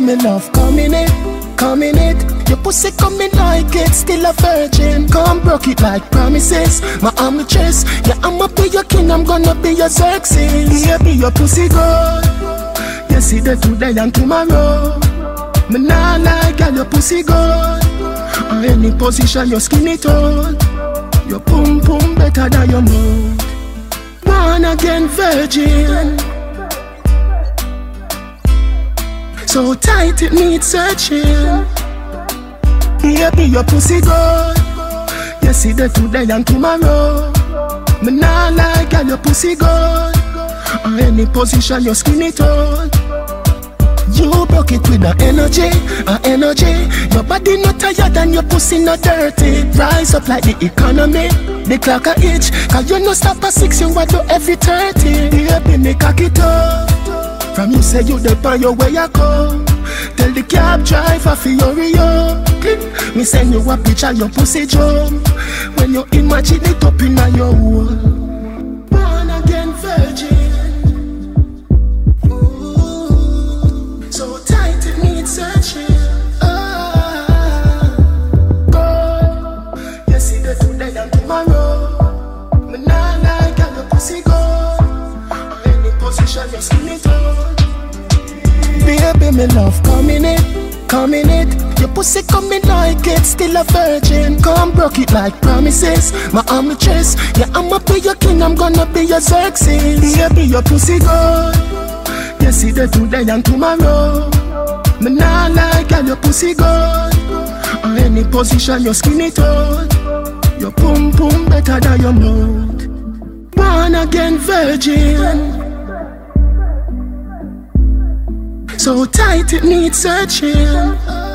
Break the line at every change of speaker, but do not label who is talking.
me love, come in it. Your pussy coming like it's still a virgin. Come broke it like promises. My arm chest. Yeah, I'ma be your king, I'm gonna be your Xerxes. Yeah, be your pussy girl. You see the today and tomorrow. Me nah like girl, your pussy good. On any position, your skinny tall. Your pum pum better than your mouth. Born again virgin. So tight it needs searching. Yeah, be your pussy good. You see the today and tomorrow. Me nah like girl, your pussy good. On any position, your skinny tall. You broke it with an energy. Your body not tired and your pussy not dirty. Rise up like the economy. The clock a itch. Cause you no stop at 6, you want to every 30. Baby, me cock it up. From you say you dey on your way you come. Tell the cab driver for hurry up. Me send you a picture your pussy jump. When you imagine it up in your hole. Born again virgin. Searching, God, you see the today and tomorrow. Me nah like how your pussy go. On any position, your skinny tall. Baby, me love, come in it. Your pussy coming like it's still a virgin. Come broke it like promises. My arm chest. Yeah, I'ma be your king, I'm gonna be your Xerxes. Baby, your pussy go. You see the today and tomorrow. Me nah like how your pussy good. On any position, your skinny tall. Your pum pum better than your mouth. Born again virgin. So tight it needs searching.